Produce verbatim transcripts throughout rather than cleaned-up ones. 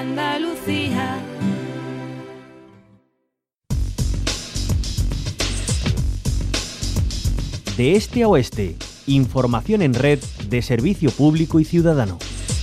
Andalucía. De este a oeste, información en red de servicio público y ciudadano.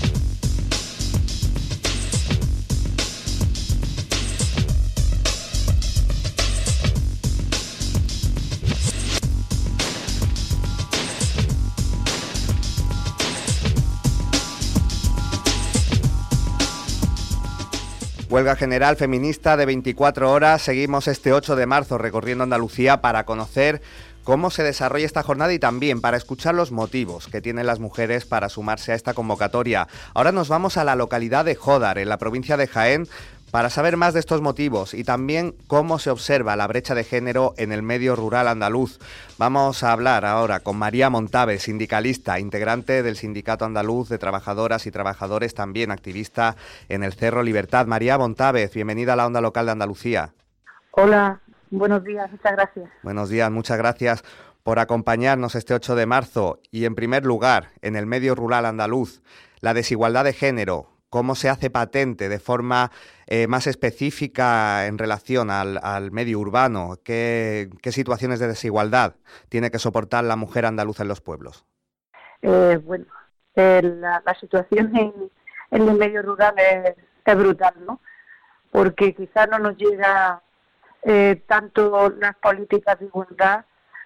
Huelga general feminista de veinticuatro horas. Seguimos este ocho de marzo recorriendo Andalucía para conocer cómo se desarrolla esta jornada y también para escuchar los motivos que tienen las mujeres para sumarse a esta convocatoria. Ahora nos vamos a la localidad de Jódar, en la provincia de Jaén, para saber más de estos motivos y también cómo se observa la brecha de género en el medio rural andaluz. Vamos a hablar ahora con María Montávez, sindicalista, integrante del Sindicato Andaluz de Trabajadoras y Trabajadores, también activista en el Cerro Libertad. María Montávez, bienvenida a la Onda Local de Andalucía. Hola, buenos días, muchas gracias. Buenos días, muchas gracias por acompañarnos este ocho de marzo. Y en primer lugar, en el medio rural andaluz, la desigualdad de género, ¿cómo se hace patente de forma eh, más específica en relación al, al medio urbano? ¿Qué, ¿Qué situaciones de desigualdad tiene que soportar la mujer andaluza en los pueblos? Eh, bueno, eh, la, la situación en, en el medio rural es, es brutal, ¿no? Porque quizás no nos llega eh, tanto las políticas de igualdad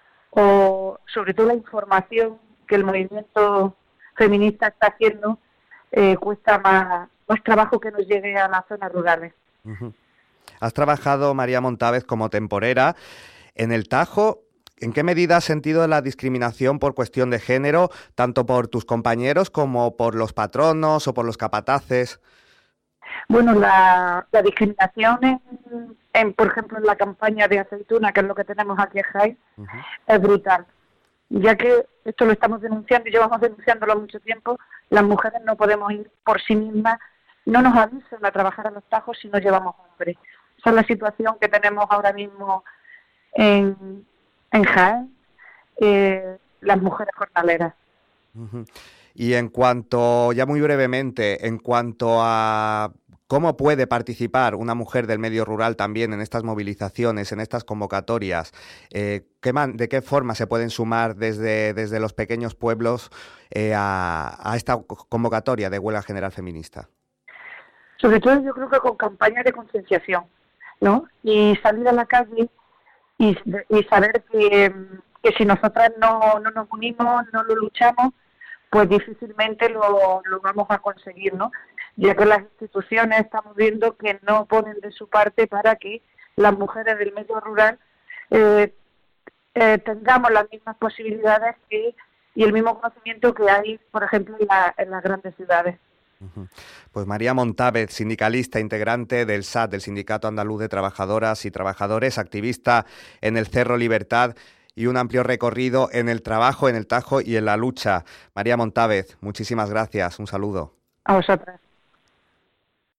o sobre todo la información que el movimiento feminista está haciendo. Eh, cuesta más, más trabajo que nos llegue a las zonas rurales. Uh-huh. Has trabajado, María Montávez, como temporera en el Tajo. ¿En qué medida has sentido la discriminación por cuestión de género, tanto por tus compañeros como por los patronos o por los capataces? Bueno, la, la discriminación, en, en, por ejemplo, en la campaña de aceituna, que es lo que tenemos aquí en Jaén, uh-huh. es brutal. Ya que esto lo estamos denunciando y llevamos denunciándolo mucho tiempo, las mujeres no podemos ir por sí mismas, no nos avisan a trabajar a los Tajos si no llevamos hombres. Esa es la situación que tenemos ahora mismo en, en Jaén, eh, las mujeres jornaleras. Uh-huh. Y en cuanto, ya muy brevemente, en cuanto a ¿cómo puede participar una mujer del medio rural también en estas movilizaciones, en estas convocatorias? Eh, ¿qué man, ¿De qué forma se pueden sumar desde, desde los pequeños pueblos eh, a, a esta convocatoria de huelga general feminista? Sobre todo yo creo que con campañas de concienciación, ¿no? Y salir a la calle y, y saber que, que si nosotras no, no nos unimos, no lo luchamos, pues difícilmente lo, lo vamos a conseguir, ¿no? Ya que las instituciones estamos viendo que no ponen de su parte para que las mujeres del medio rural eh, eh, tengamos las mismas posibilidades que, y el mismo conocimiento que hay, por ejemplo, en, la, en las grandes ciudades. Pues María Montávez, sindicalista, integrante del S A T, del Sindicato Andaluz de Trabajadoras y Trabajadores, activista en el Cerro Libertad y un amplio recorrido en el trabajo, en el Tajo y en la lucha. María Montávez, muchísimas gracias, un saludo. A vosotras.